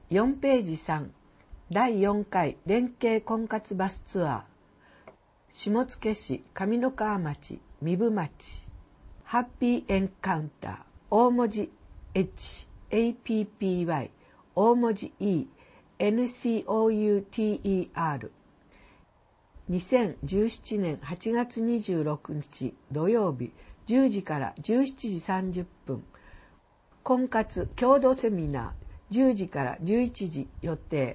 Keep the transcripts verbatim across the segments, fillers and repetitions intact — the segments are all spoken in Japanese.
よんページさん、だいよんかい連携婚活バスツアー、下野市上三川町壬生町、ハッピーエンカウンター、大文字 H、エーピーピーワイ、大文字 E、エヌシーオーユーティーイーアール、にせんじゅうななねんはちがつにじゅうろくにち土曜日じゅうじからじゅうしちじさんじゅっぷん、婚活共同セミナーじゅうじからじゅういちじ予定。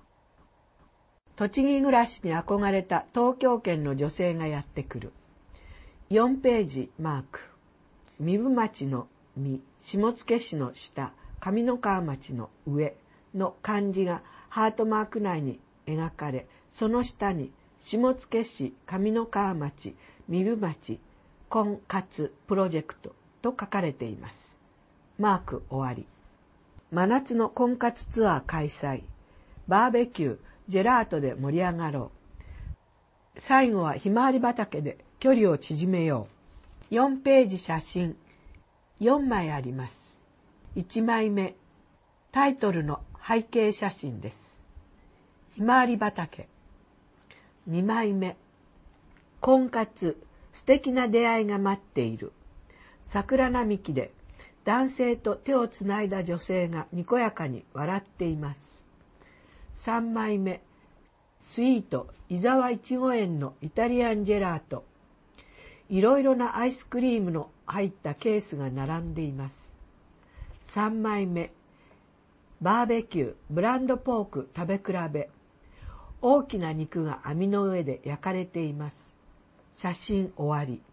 栃木暮らしに憧れた東京圏の女性がやってくる。よんページマーク。壬生町の壬、下野市の下、上三川町の上の漢字がハートマーク内に描かれ、その下に下野市上三川町壬生町婚活プロジェクトと書かれています。マーク終わり。真夏の婚活ツアー開催。バーベキュー、ジェラートで盛り上がろう。最後はひまわり畑で距離を縮めよう。よんページ写真。よんまいあります。いちまいめ、タイトルの背景写真です。ひまわり畑。にまいめ、婚活、素敵な出会いが待っている。桜並木で男性と手をつないだ女性がにこやかに笑っています。さんまいめ、スイート伊沢いちご園のイタリアンジェラート。いろいろなアイスクリームの入ったケースが並んでいます。さんまいめ、バーベキューブランドポーク食べ比べ。大きな肉が網の上で焼かれています。写真終わり。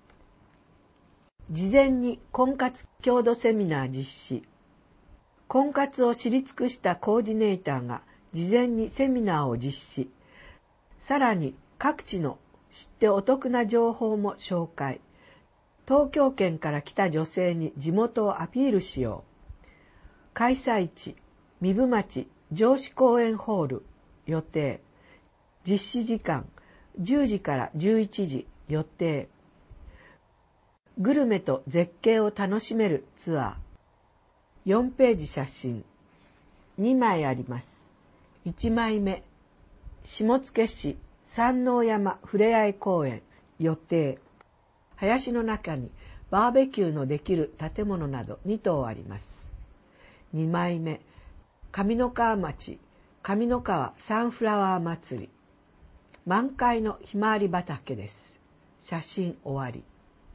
事前に婚活共同セミナー実施。婚活を知り尽くしたコーディネーターが事前にセミナーを実施。さらに各地の知ってお得な情報も紹介。東京圏から来た女性に地元をアピールしよう。開催地、壬生町城址公園ホール予定。実施時間、じゅうじからじゅういちじ予定。グルメと絶景を楽しめるツアー。よんページ写真。にまいあります。いちまいめ、下野市山王山ふれあい公園予定。林の中にバーベキューのできる建物などにとうあります。にまいめ、上三川町上三川サンフラワー祭り。満開のひまわり畑です。写真終わり。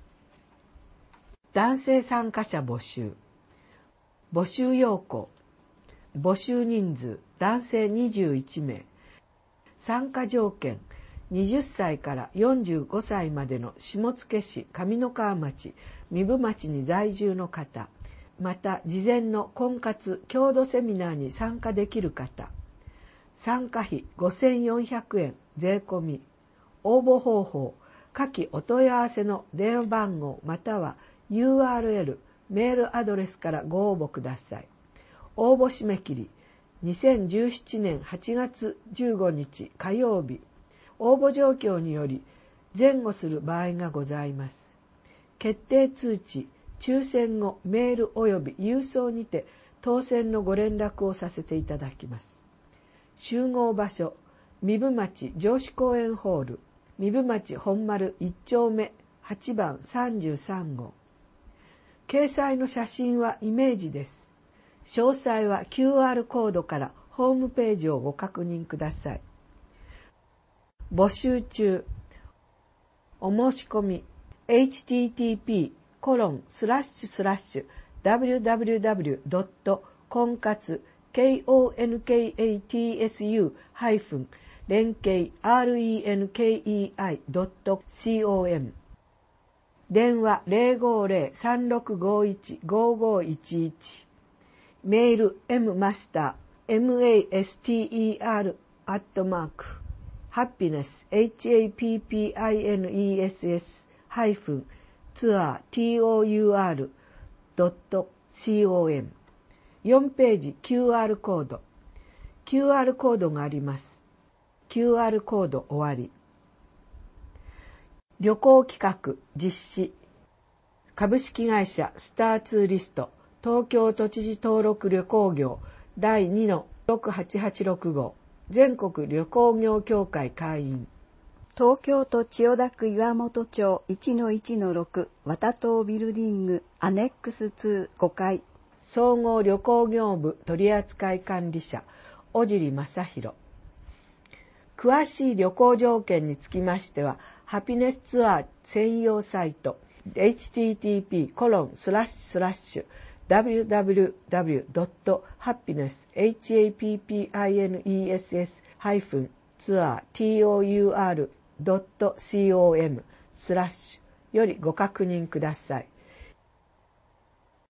男性参加者募集。募集要項。募集人数男性にじゅういちめい。参加条件はたちからよんじゅうごさいまでの下野市上三川町壬生町に在住の方、また事前の婚活共同セミナーに参加できる方。参加費ごせんよんひゃくえん税込み。応募方法、下記お問い合わせの電話番号または ユーアールエル、メールアドレスからご応募ください。応募締め切りにせんじゅうななねんはちがつじゅうごにち火曜日。応募状況により前後する場合がございます。決定通知、抽選後メール及び郵送にて当選のご連絡をさせていただきます。集合場所、壬生町城址公園ホール、壬生町本丸いっちょうめはちばんさんじゅうさんごう。掲載の写真はイメージです。詳細は キューアール コードからホームページをご確認ください。募集中。お申し込み エイチティーティーピーコロンスラッシュスラッシュダブリューダブリューダブリュードットコンカツケーオーエヌケーエーティーエスユーハイフン連携 アールイーエヌケーイーアイドットコム。電話 ゼロごーゼロ さんろくごいち ごーごーいちいち。メール m マスター マスター アットマークハピネス ハッピネス ハイフンツアー ドットコム。よんページ キューアール コード。キューアール コードがあります。キューアール コード終わり。旅行企画実施。株式会社スターツーリスト東京都知事登録旅行業だいにのろくはちはちろく号全国旅行業協会会員。 東京都千代田区岩本町 いちのいちのろく 渡東ビルディングアネックスにごかい。 総合旅行業部取扱管理者小尻正弘。詳しい旅行条件につきましては、ハピネスツアー専用サイト エイチティーティーピーコロンスラッシュスラッシュダブリューダブリューダブリュードットハピネスツアーツアードットコムスラッシュよりご確認ください。